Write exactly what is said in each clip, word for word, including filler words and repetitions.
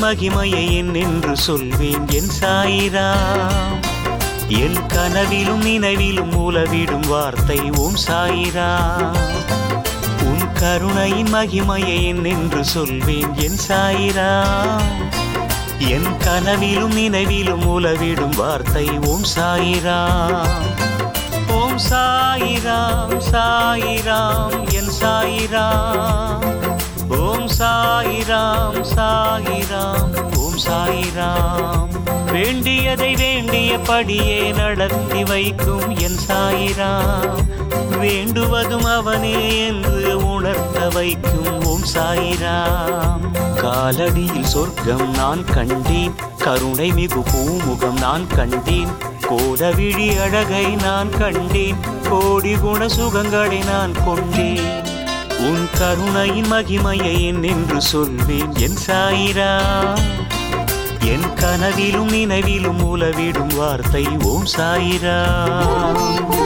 மகிமையை என்னென்று சொல்வேன் என் சாயிராம். என் கனவிலும் நினைவிலும் மூலவிடும் வார்த்தை ஓம் சாயிராம். உன் கருணையின் மகிமையை என்னென்று சொல்வேன் என் சாயிராம். என் கனவிலும் நினைவிலும் மூலவிடும் வார்த்தை ஓம் சாயிராம். ஓம் சாயிராம் சாயிராம் என் சாயிராம். ஓம் சாயிராம் சாயிராம் ஓம் சாயிராம். வேண்டியதை வேண்டியபடியே நடத்தி வைக்கும் என் சாயிராம். வேண்டுவதும் அவனே என்று உணர்த்த வைக்கும் ஓம் சாயிராம். காலடியில் சொர்க்கம் நான் கண்டேன், கருணை மிகு பூமுகம் நான் கண்டேன், கோலவிழி அழகை நான் கண்டேன், கோடி குண சுகங்களை நான் கொண்டேன். உன் கருணையின் மகிமையை என்னென்று சொல்வேன் என் சாயிராம். என் கனவிலும் நினைவிலும் மூலவிடும் வார்த்தை ஓம் சாயிராம்.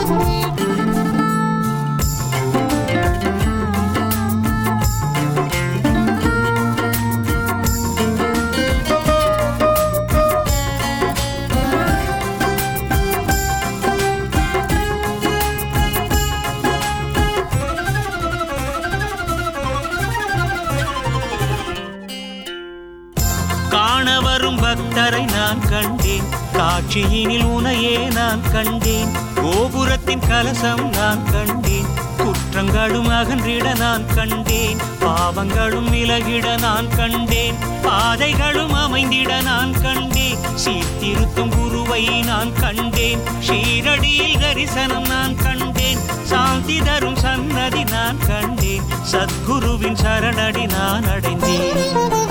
காணவரும் பக்தரை நான் கண்டேன், காட்சியினில் உனையே நான் கண்டேன், கோபுரத்தின் கலசம் நான் கண்டேன், குற்றங்களும் அகன்றிட நான் கண்டேன், பாவங்களும் விலகிட நான் கண்டேன், பாதைகளும் அமைந்திட நான் கண்டேன், சீர்திருத்தும் குருவை நான் கண்டேன், ஷீரடியில் தரிசனம் நான் கண்டேன், சாந்தி தரும் சன்னதி நான் கண்டேன், சத்குருவின் சரணடி நான் அடைந்தேன்.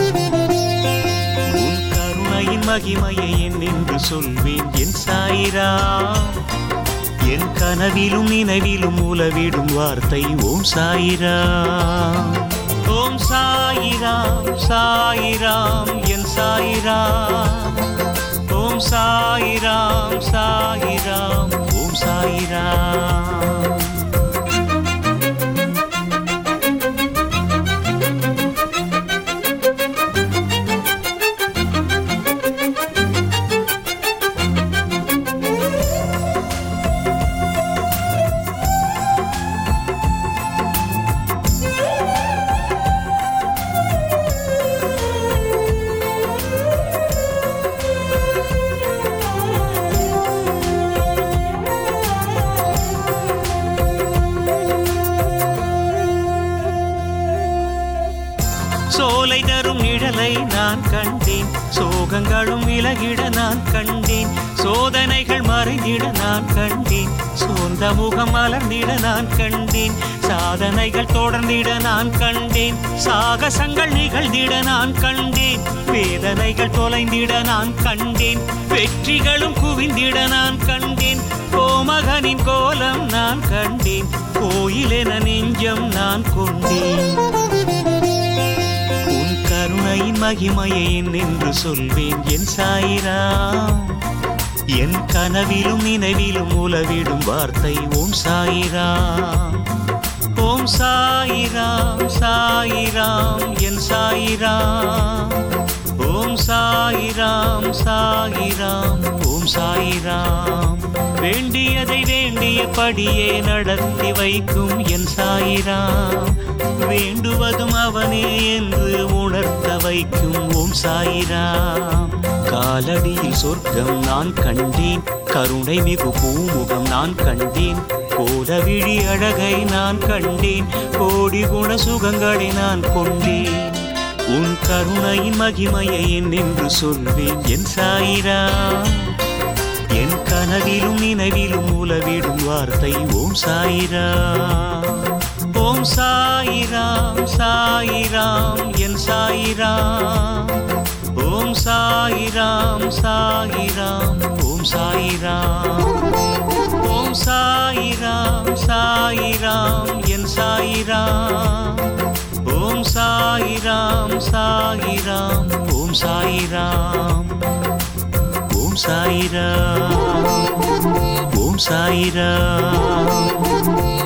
மகிமையை என்னென்று சொல்வேன் என் சாயிராம். என் கனவிலும் நினைவிலும் மூலவிடும் வார்த்தை ஓம் சாயிராம். ஓம் சாயிராம் சாயிராம் என் சாயிராம். ஓம் சாயிராம் சாயிராம் ஓம் சாயிராம். சோலை தரும் நிழலை நான் கண்டேன், சோகங்களும் விலகிட நான் கண்டேன், சோதனைகள் மறைந்திட நான் கண்டேன், சோர்ந்த முகம் மலர்ந்திட நான் கண்டேன், சாதனைகள் தொடர்ந்திட நான் கண்டேன், சாகசங்கள் நிகழ்ந்திட நான் கண்டேன், வேதனைகள் தொலைந்திட நான் கண்டேன், வெற்றிகளும் குவிந்திட நான் கண்டேன், கோமகனின் கோலம் நான் கண்டேன், கோயிலென நெஞ்சம் நான் கொண்டேன். கருணையின் மகிமையை என்னென்று சொல்வேன் என் சாயிராம். என் கனவிலும் நினைவிலும் மூலவிடும் வார்த்தை ஓம் சாயிராம். ஓம் சாயிராம் சாயிராம் என் சாயிராம். ஓம் சாயிராம் சாயிராம் ஓம் சாயிராம். வேண்டியதை வேண்டியபடியே நடத்தி வைக்கும் என் சாயிராம். வேண்டுவதும் அவனே என்று உணர்த்த வைக்கும் ஓம் சாயிராம். காலடியில் சொர்க்கம் நான் கண்டேன், கருணை மிகு பூமுகம் நான் கண்டேன், கோலவிழி அழகை நான் கண்டேன், கோடி குண சுகங்களை நான் கொண்டேன். உன் கருணையின் மகிமையை என்னென்று சொல்வேன் என் சாயிராம். என் கனவிலும் நினைவிலும் மூலவிடும் வார்த்தை ஓம் சாயிராம். ஓம் சாயிராம் சாயிராம் என் சாயிராம். ஓம் சாயிராம் சாயிராம் ஓம் சாயிராம். ஓம் சாயிராம் சாயிராம் என் சாயிராம். ஓம் சாயிராம் சாயிராம் ஓம் சாயிராம். ஓம் சாயிராம் ஓம் சாயிராம்.